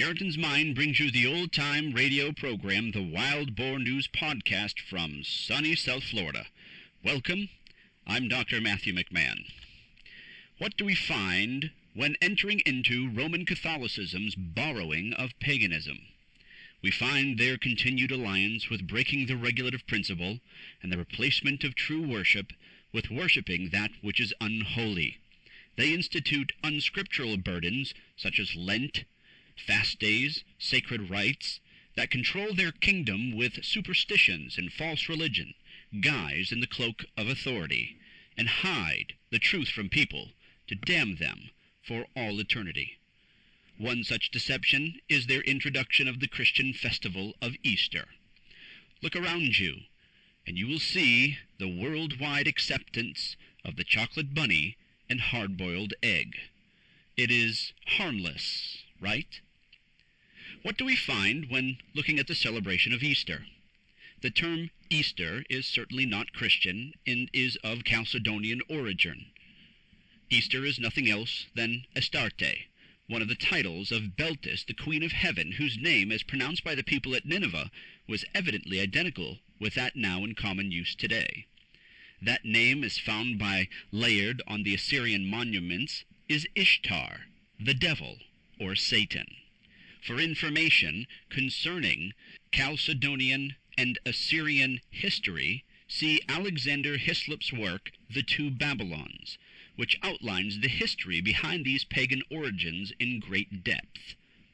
Puritan's Mind brings you the old-time radio program, the Wild Boar News Podcast from sunny South Florida. Welcome. I'm Dr. Matthew McMahon. What do we find when entering into Roman Catholicism's borrowing of paganism? We find their continued alliance with breaking the regulative principle and the replacement of true worship with worshipping that which is unholy. They institute unscriptural burdens such as Lent, fast days, sacred rites, that control their kingdom with superstitions and false religion, guise in the cloak of authority, and hide the truth from people to damn them for all eternity. One such deception is their introduction of the Christian festival of Easter. Look around you, and you will see the worldwide acceptance of the chocolate bunny and hard-boiled egg. It is harmless, right? What do we find when looking at the celebration of Easter? The term Easter is certainly not Christian and is of Chalcedonian origin. Easter is nothing else than Astarte, one of the titles of Beltis, the Queen of Heaven, whose name, as pronounced by the people at Nineveh, was evidently identical with that now in common use today. That name, as found by Layard on the Assyrian monuments, is Ishtar, the devil, or Satan. For information concerning Chalcedonian and Assyrian history, see Alexander Hislop's work, The Two Babylons, which outlines the history behind these pagan origins in great depth.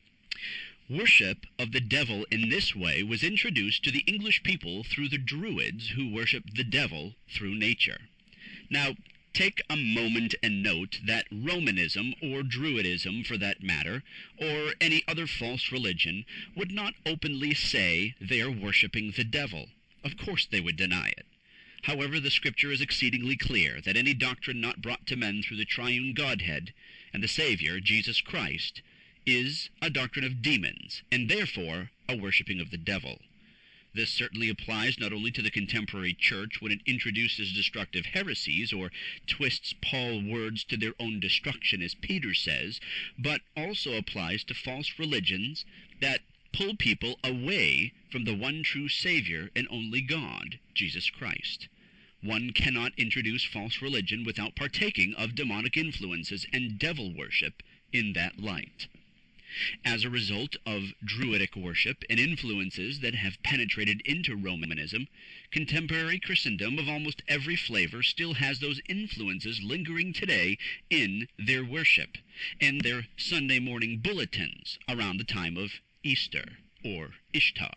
Worship of the devil in this way was introduced to the English people through the Druids, who worshipped the devil through nature. Now, take a moment and note that Romanism, or Druidism for that matter, or any other false religion, would not openly say they are worshipping the devil. Of course they would deny it. However, the Scripture is exceedingly clear that any doctrine not brought to men through the triune Godhead and the Savior, Jesus Christ, is a doctrine of demons, and therefore a worshipping of the devil. This certainly applies not only to the contemporary church when it introduces destructive heresies or twists Paul's words to their own destruction, as Peter says, but also applies to false religions that pull people away from the one true Savior and only God, Jesus Christ. One cannot introduce false religion without partaking of demonic influences and devil worship in that light. As a result of Druidic worship and influences that have penetrated into Romanism, contemporary Christendom of almost every flavor still has those influences lingering today in their worship and their Sunday morning bulletins around the time of Easter, or Ishtar.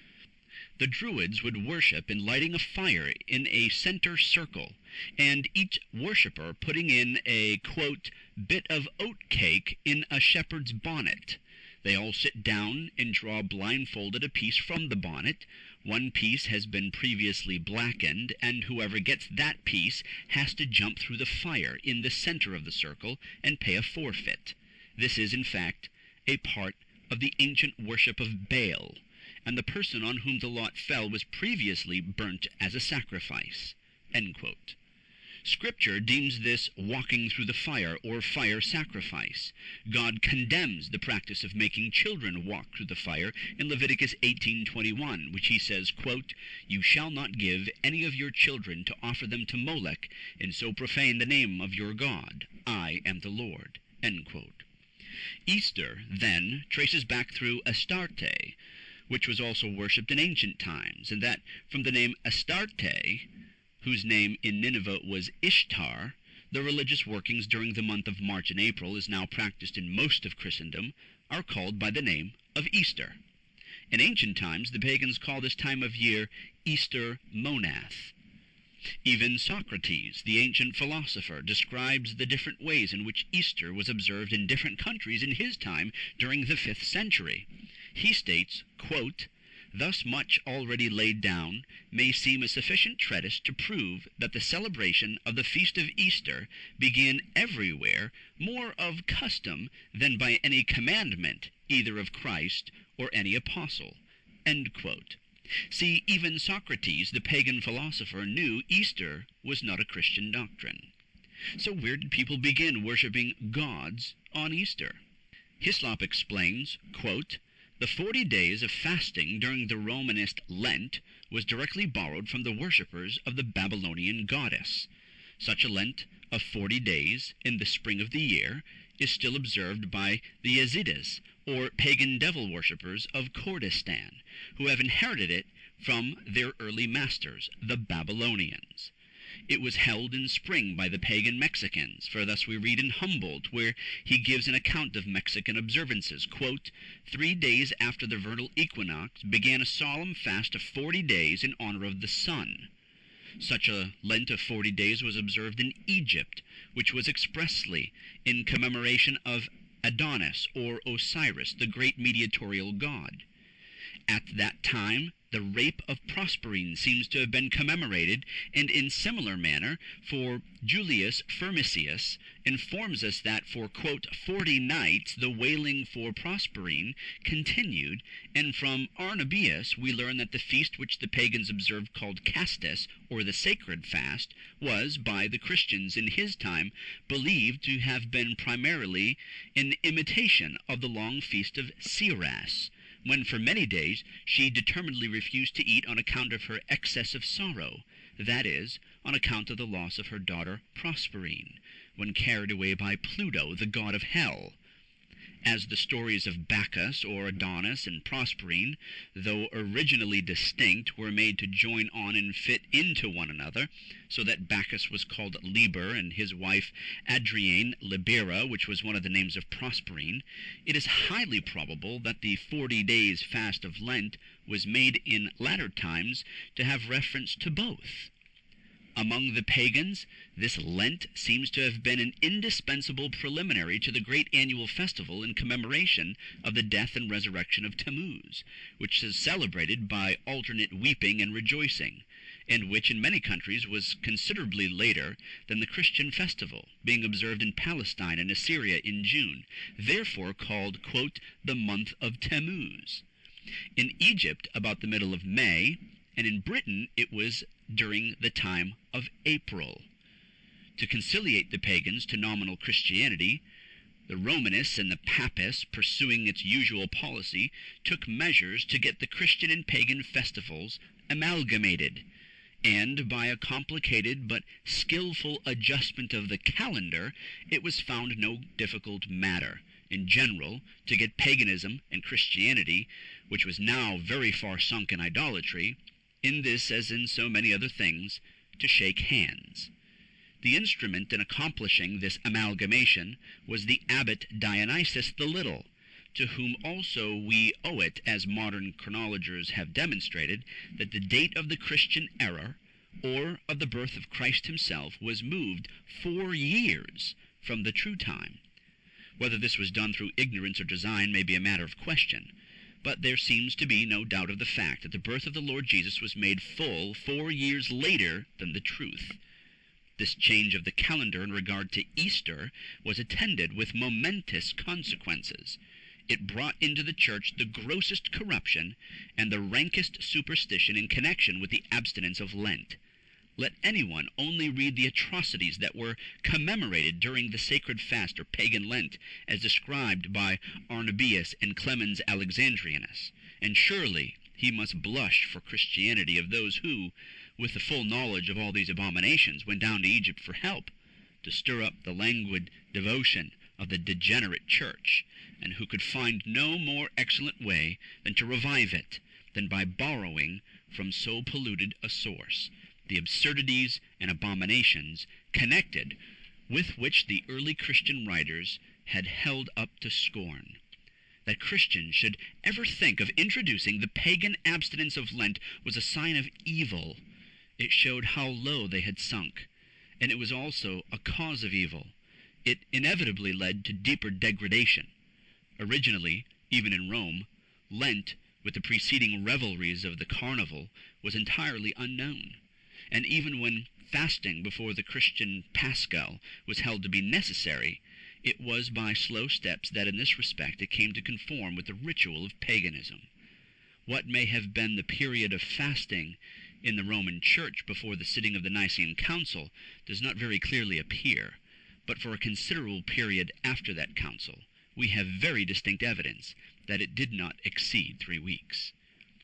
The Druids would worship in lighting a fire in a center circle, and each worshipper putting in a, quote, bit of oat cake in a shepherd's bonnet. They all sit down and draw blindfolded a piece from the bonnet. One piece has been previously blackened, and whoever gets that piece has to jump through the fire in the center of the circle and pay a forfeit. This is, in fact, a part of the ancient worship of Baal, and the person on whom the lot fell was previously burnt as a sacrifice. End quote. Scripture deems this walking through the fire, or fire sacrifice. God condemns the practice of making children walk through the fire in Leviticus 18:21, which he says, quote, "You shall not give any of your children to offer them to Molech, and so profane the name of your God. I am the Lord." End quote. Easter, then, traces back through Astarte, which was also worshipped in ancient times, and that from the name Astarte, whose name in Nineveh was Ishtar, the religious workings during the month of March and April, as now practiced in most of Christendom, are called by the name of Easter. In ancient times, the pagans called this time of year Easter Monath. Even Socrates, the ancient philosopher, describes the different ways in which Easter was observed in different countries in his time during the 5th century. He states, quote, "Thus much already laid down may seem a sufficient treatise to prove that the celebration of the feast of Easter began everywhere more of custom than by any commandment, either of Christ or any apostle." End quote. See, even Socrates, the pagan philosopher, knew Easter was not a Christian doctrine. So where did people begin worshiping gods on Easter? Hislop explains, quote, "The 40 days of fasting during the Romanist Lent was directly borrowed from the worshippers of the Babylonian goddess. Such a Lent of 40 days in the spring of the year is still observed by the Yazidis, or pagan devil worshippers of Kurdistan, who have inherited it from their early masters, the Babylonians. It was held in spring by the pagan Mexicans, for thus we read in Humboldt, where he gives an account of Mexican observances, quote, 3 days after the vernal equinox began a solemn fast of 40 days in honor of the sun. Such a Lent of 40 days was observed in Egypt, which was expressly in commemoration of Adonis, or Osiris, the great mediatorial god. At that time, the rape of Proserpine seems to have been commemorated, and in similar manner, for Julius Firmicius informs us that for, quote, 40 nights the wailing for Proserpine continued, and from Arnobius we learn that the feast which the pagans observed, called Castus, or the sacred fast, was, by the Christians in his time, believed to have been primarily an imitation of the long feast of Ceres, when for many days she determinedly refused to eat on account of her excess of sorrow, that is, on account of the loss of her daughter Proserpine, when carried away by Pluto, the god of hell. As the stories of Bacchus, or Adonis, and Proserpine, though originally distinct, were made to join on and fit into one another, so that Bacchus was called Liber, and his wife Adriane Libera, which was one of the names of Proserpine, it is highly probable that the 40 days fast of Lent was made in latter times to have reference to both. Among the pagans, this Lent seems to have been an indispensable preliminary to the great annual festival in commemoration of the death and resurrection of Tammuz, which is celebrated by alternate weeping and rejoicing, and which in many countries was considerably later than the Christian festival, being observed in Palestine and Assyria in June, therefore called, quote, the month of Tammuz. In Egypt about the middle of May, and in Britain it was during the time of April. To conciliate the pagans to nominal Christianity, the Romanists and the Papists, pursuing its usual policy, took measures to get the Christian and pagan festivals amalgamated, and by a complicated but skillful adjustment of the calendar, it was found no difficult matter, in general, to get paganism and Christianity, which was now very far sunk in idolatry, in this as in so many other things, to shake hands. The instrument in accomplishing this amalgamation was the abbot Dionysius the Little, to whom also we owe it, as modern chronologers have demonstrated, that the date of the Christian era, or of the birth of Christ himself, was moved 4 years from the true time. Whether this was done through ignorance or design may be a matter of question, but there seems to be no doubt of the fact that the birth of the Lord Jesus was made full 4 years later than the truth. This change of the calendar in regard to Easter was attended with momentous consequences. It brought into the church the grossest corruption and the rankest superstition in connection with the abstinence of Lent. Let anyone only read the atrocities that were commemorated during the sacred fast or pagan Lent, as described by Arnobius and Clemens Alexandrinus, and surely he must blush for Christianity of those who, with the full knowledge of all these abominations, went down to Egypt for help, to stir up the languid devotion of the degenerate church, and who could find no more excellent way than to revive it, than by borrowing from so polluted a source the absurdities and abominations connected with which the early Christian writers had held up to scorn. That Christians should ever think of introducing the pagan abstinence of Lent was a sign of evil. It showed how low they had sunk, and it was also a cause of evil. It inevitably led to deeper degradation. Originally, even in Rome, Lent, with the preceding revelries of the carnival, was entirely unknown, and even when fasting before the Christian Paschal was held to be necessary, it was by slow steps that in this respect it came to conform with the ritual of paganism. What may have been the period of fasting in the Roman Church before the sitting of the Nicene Council does not very clearly appear, but for a considerable period after that council, we have very distinct evidence that it did not exceed 3 weeks.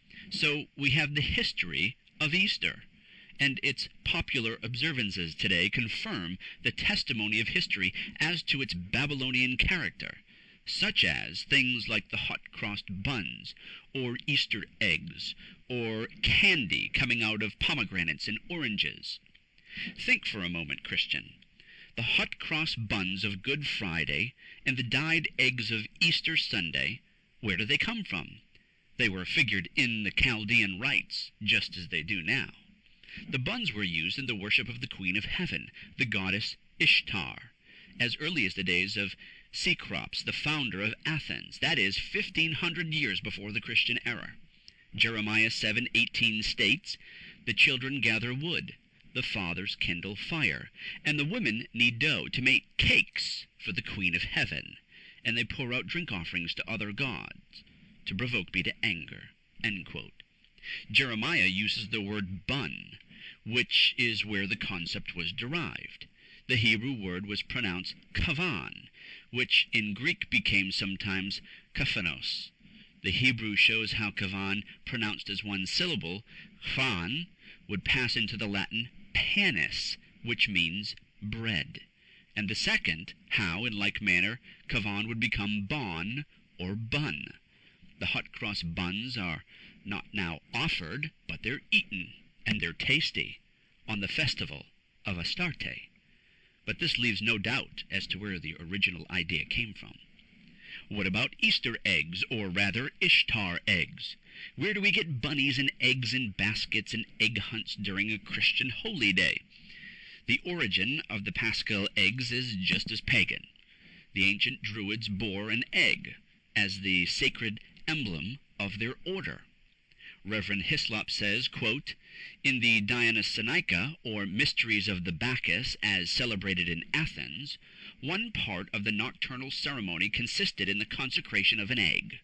So we have the history of Easter, and its popular observances today confirm the testimony of history as to its Babylonian character, such as things like the hot-crossed buns, or Easter eggs, or candy coming out of pomegranates and oranges. Think for a moment, Christian. The hot-cross buns of Good Friday and the dyed eggs of Easter Sunday, where do they come from? They were figured in the Chaldean rites, just as they do now. The buns were used in the worship of the Queen of Heaven, the goddess Ishtar, as early as the days of Cecrops, the founder of Athens, that is, 1,500 years before the Christian era. Jeremiah 7:18 states, "The children gather wood, the fathers kindle fire, and the women knead dough to make cakes for the Queen of Heaven, and they pour out drink offerings to other gods, to provoke me to anger." End quote. Jeremiah uses the word bun, which is where the concept was derived. The Hebrew word was pronounced kavan, which in Greek became sometimes kaphanos. The Hebrew shows how kavan, pronounced as one syllable, fan, would pass into the Latin panis, which means bread, and the second, how, in like manner, kavan would become bon or bun. The hot-cross buns are not now offered, but they're eaten, and they're tasty, on the festival of Astarte. But this leaves no doubt as to where the original idea came from. What about Easter eggs, or rather Ishtar eggs? Where do we get bunnies and eggs in baskets and egg hunts during a Christian holy day? The origin of the Paschal eggs is just as pagan. The ancient Druids bore an egg as the sacred emblem of their order. Reverend Hislop says, quote, "In the Dionysianica, or Mysteries of the Bacchus, as celebrated in Athens, one part of the nocturnal ceremony consisted in the consecration of an egg.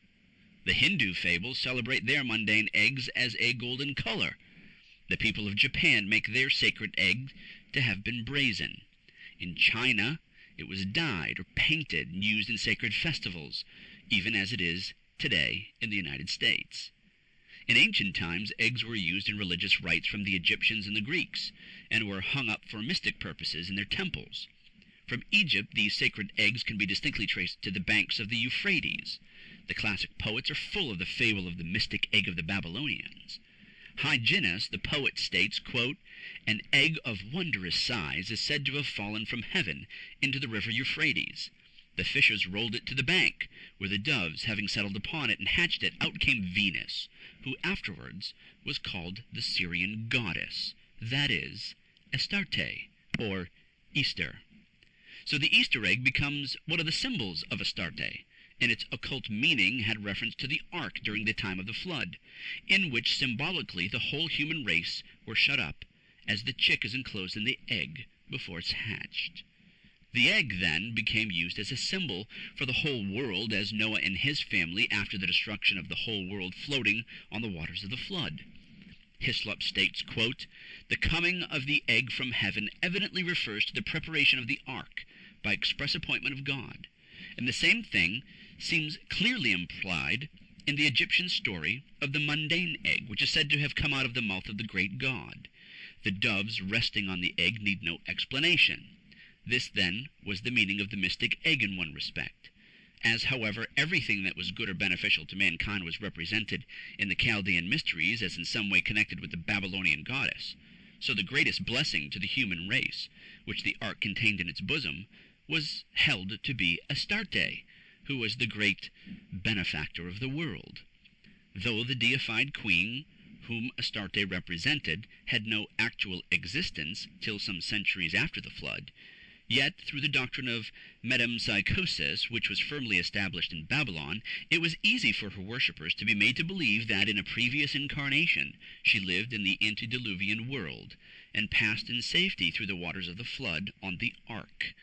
The Hindu fables celebrate their mundane eggs as a golden color. The people of Japan make their sacred egg to have been brazen. In China, it was dyed or painted and used in sacred festivals, even as it is today in the United States. In ancient times, eggs were used in religious rites from the Egyptians and the Greeks, and were hung up for mystic purposes in their temples. From Egypt, these sacred eggs can be distinctly traced to the banks of the Euphrates. The classic poets are full of the fable of the mystic egg of the Babylonians. Hyginus, the poet, states, quote, "An egg of wondrous size is said to have fallen from heaven into the river Euphrates. The fishers rolled it to the bank, where the doves, having settled upon it and hatched it, out came Venus, who afterwards was called the Syrian goddess, that is, Astarte, or Easter." So the Easter egg becomes one of the symbols of Astarte, and its occult meaning had reference to the ark during the time of the flood, in which symbolically the whole human race were shut up, as the chick is enclosed in the egg before it's hatched. The egg, then, became used as a symbol for the whole world, as Noah and his family, after the destruction of the whole world, floating on the waters of the flood. Hislop states, quote, "The coming of the egg from heaven evidently refers to the preparation of the ark by express appointment of God, and the same thing seems clearly implied in the Egyptian story of the mundane egg, which is said to have come out of the mouth of the great god. The doves resting on the egg need no explanation. This, then, was the meaning of the mystic egg in one respect. As, however, everything that was good or beneficial to mankind was represented in the Chaldean mysteries as in some way connected with the Babylonian goddess, so the greatest blessing to the human race, which the ark contained in its bosom, was held to be Astarte, who was the great benefactor of the world. Though the deified queen, whom Astarte represented, had no actual existence till some centuries after the flood, yet, through the doctrine of metempsychosis, which was firmly established in Babylon, it was easy for her worshippers to be made to believe that in a previous incarnation she lived in the antediluvian world, and passed in safety through the waters of the flood on the ark.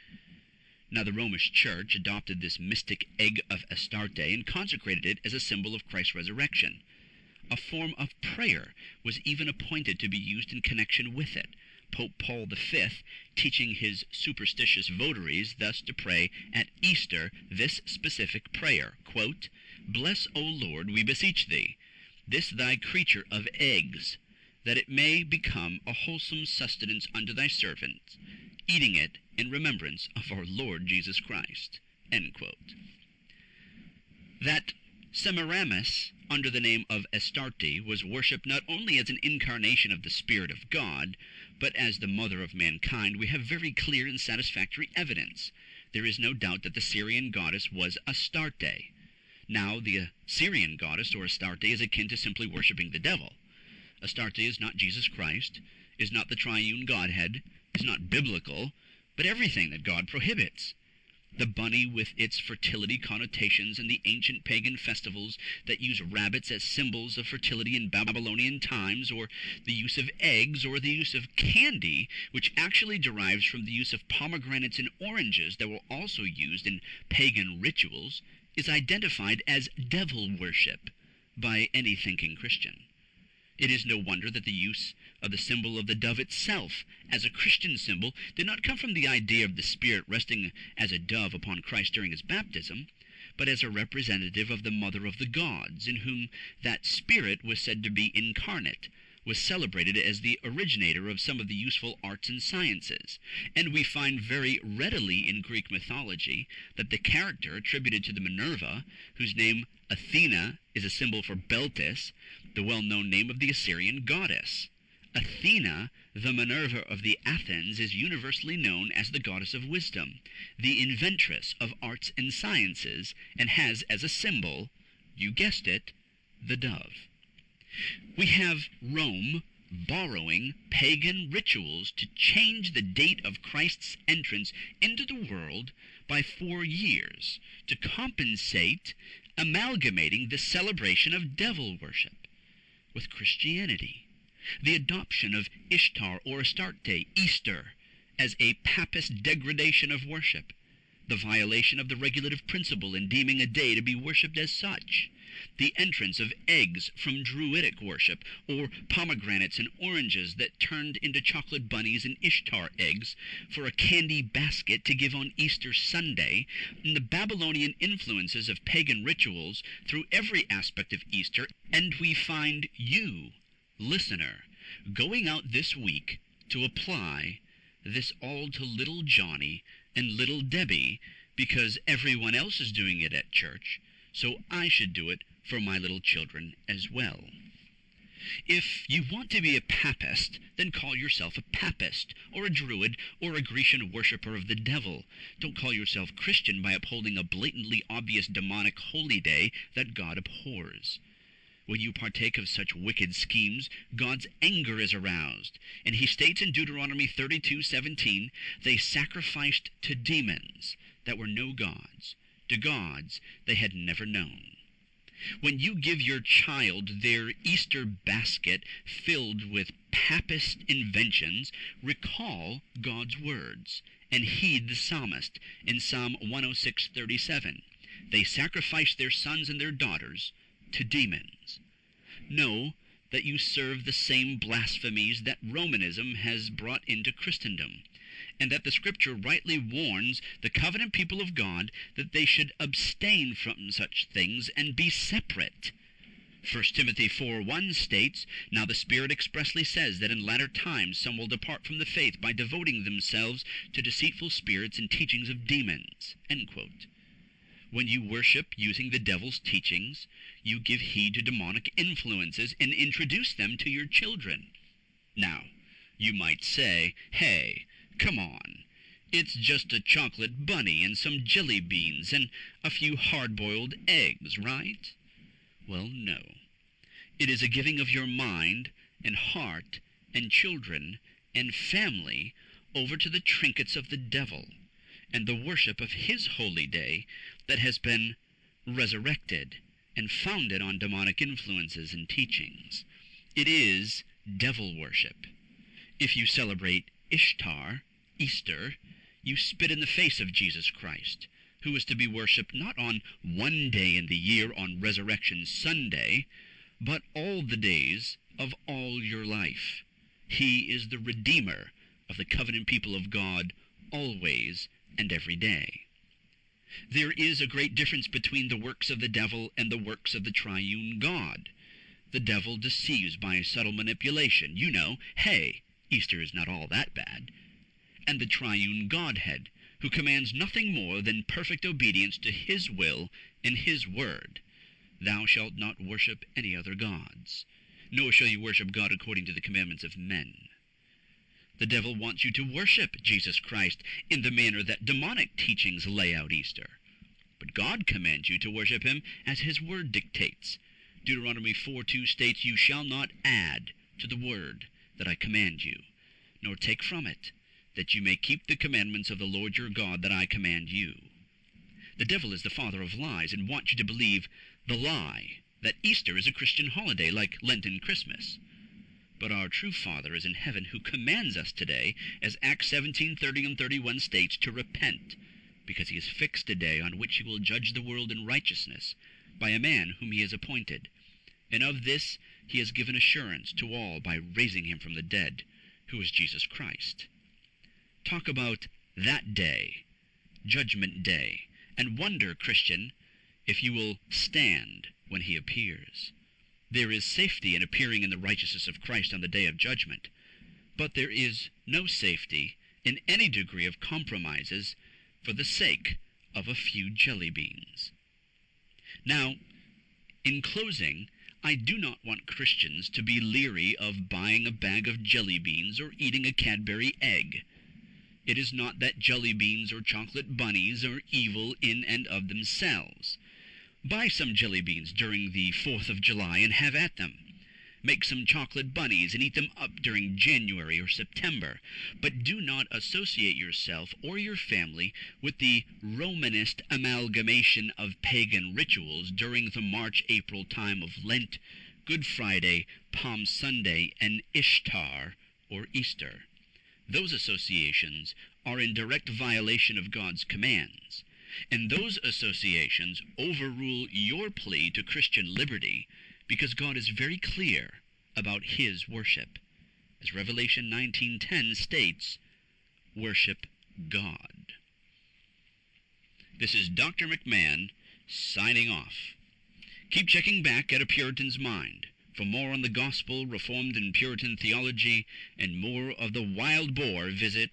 Now the Romish Church adopted this mystic egg of Astarte and consecrated it as a symbol of Christ's resurrection. A form of prayer was even appointed to be used in connection with it, Pope Paul V teaching his superstitious votaries thus to pray at Easter this specific prayer, quote, "Bless, O Lord, we beseech thee, this thy creature of eggs, that it may become a wholesome sustenance unto thy servants, eating it in remembrance of our Lord Jesus Christ." End quote. That Semiramis, under the name of Astarte, was worshipped not only as an incarnation of the Spirit of God, but as the mother of mankind, we have very clear and satisfactory evidence. There is no doubt that the Syrian goddess was Astarte. Now, the Syrian goddess, or Astarte, is akin to simply worshipping the devil. Astarte is not Jesus Christ, is not the triune Godhead, is not biblical, but everything that God prohibits. The bunny with its fertility connotations and the ancient pagan festivals that use rabbits as symbols of fertility in Babylonian times, or the use of eggs, or the use of candy, which actually derives from the use of pomegranates and oranges that were also used in pagan rituals, is identified as devil worship by any thinking Christian. It is no wonder that the use of the symbol of the dove itself as a Christian symbol did not come from the idea of the Spirit resting as a dove upon Christ during his baptism, but as a representative of the Mother of the Gods, in whom that Spirit was said to be incarnate, was celebrated as the originator of some of the useful arts and sciences. And we find very readily in Greek mythology that the character attributed to the Minerva, whose name Athena is a symbol for Beltis, the well-known name of the Assyrian goddess. Athena, the Minerva of the Athens, is universally known as the goddess of wisdom, the inventress of arts and sciences, and has as a symbol, you guessed it, the dove. We have Rome borrowing pagan rituals to change the date of Christ's entrance into the world by 4 years, to compensate amalgamating the celebration of devil worship with Christianity. The adoption of Ishtar or Astarte, Easter, as a papist degradation of worship, the violation of the regulative principle in deeming a day to be worshipped as such, the entrance of eggs from Druidic worship, or pomegranates and oranges that turned into chocolate bunnies and Ishtar eggs for a candy basket to give on Easter Sunday, and the Babylonian influences of pagan rituals through every aspect of Easter, and we find you, listener, going out this week to apply this all to little Johnny and little Debbie because everyone else is doing it at church, so I should do it for my little children as well. If you want to be a papist, then call yourself a papist, or a druid, or a Grecian worshipper of the devil. Don't call yourself Christian by upholding a blatantly obvious demonic holy day that God abhors. When you partake of such wicked schemes, God's anger is aroused, and he states in Deuteronomy 32:17, they sacrificed to demons that were no gods, to gods they had never known. When you give your child their Easter basket filled with papist inventions, recall God's words and heed the psalmist in Psalm 106:37. They sacrificed their sons and their daughters to demons. Know that you serve the same blasphemies that Romanism has brought into Christendom, and that the Scripture rightly warns the covenant people of God that they should abstain from such things and be separate. 1 Timothy 4:1 states, now the Spirit expressly says that in latter times some will depart from the faith by devoting themselves to deceitful spirits and teachings of demons. End quote. When you worship using the devil's teachings, you give heed to demonic influences and introduce them to your children. Now, you might say, hey, come on, it's just a chocolate bunny and some jelly beans and a few hard-boiled eggs, right? Well, no. It is a giving of your mind and heart and children and family over to the trinkets of the devil and the worship of his holy day that has been resurrected and founded on demonic influences and teachings. It is devil worship. If you celebrate Ishtar, Easter, you spit in the face of Jesus Christ, who is to be worshipped not on one day in the year on Resurrection Sunday, but all the days of all your life. He is the Redeemer of the covenant people of God always and every day. There is a great difference between the works of the devil and the works of the triune God. The devil deceives by subtle manipulation. You know, hey, Easter is not all that bad. And the triune Godhead, who commands nothing more than perfect obedience to his will and his word. Thou shalt not worship any other gods, nor shall you worship God according to the commandments of men. The devil wants you to worship Jesus Christ in the manner that demonic teachings lay out Easter. But God commands you to worship him as his word dictates. Deuteronomy 4:2 states, You shall not add to the word that I command you, nor take from it, that you may keep the commandments of the Lord your God that I command you. The devil is the father of lies and wants you to believe the lie that Easter is a Christian holiday like Lent and Christmas. But our true Father is in heaven, who commands us today, as Acts 17:30 and 31 states, to repent, because he has fixed a day on which he will judge the world in righteousness by a man whom he has appointed. And of this he has given assurance to all by raising him from the dead, who is Jesus Christ. Talk about that day, Judgment Day, and wonder, Christian, if you will stand when he appears. There is safety in appearing in the righteousness of Christ on the day of judgment, but there is no safety in any degree of compromises for the sake of a few jelly beans. Now, in closing, I do not want Christians to be leery of buying a bag of jelly beans or eating a Cadbury egg. It is not that jelly beans or chocolate bunnies are evil in and of themselves. Buy some jelly beans during the 4th of July and have at them. Make some chocolate bunnies and eat them up during January or September. But do not associate yourself or your family with the Romanist amalgamation of pagan rituals during the March-April time of Lent, Good Friday, Palm Sunday, and Ishtar or Easter. Those associations are in direct violation of God's commands. And those associations overrule your plea to Christian liberty, because God is very clear about his worship. As Revelation 19:10 states, worship God. This is Dr. McMahon signing off. Keep checking back at A Puritan's Mind for more on the gospel, Reformed and Puritan theology, and more of the wild boar. Visit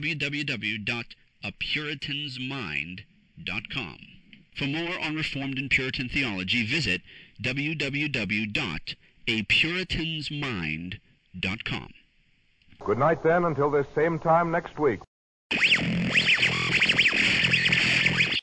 www.apuritansmind.com. For more on Reformed and Puritan theology, visit www.apuritansmind.com. Good night, then, until this same time next week.